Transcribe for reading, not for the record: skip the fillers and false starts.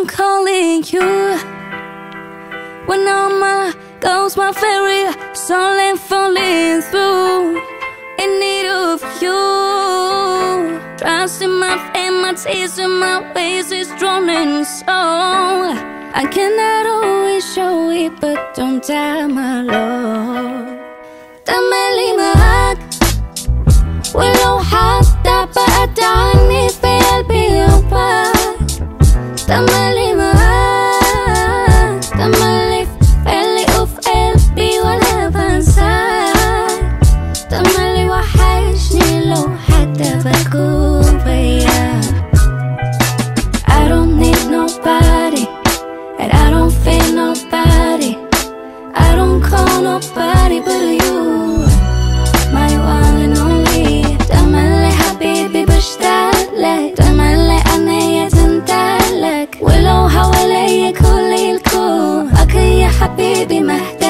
I'm calling you when all my goals, my very soul ain't falling through. In need of you, trust in my faith, my taste and my ways is drowning so I cannot always show it, but don't die my love. تملي معاك ولو حتى بعد عني في قلبي يومك. تملي معاك، تملي في بالي وفي قلبي ولا بنساك. تملي وحشني لو حتى بكون وياك. I don't need nobody and I don't feel nobody. I don't call nobody but you, my one and only. تملي حبيبي بشتاق لك، تملي عينيا تندلك ولو حواليا كل الكون. أكيد يا حبيبي محتاج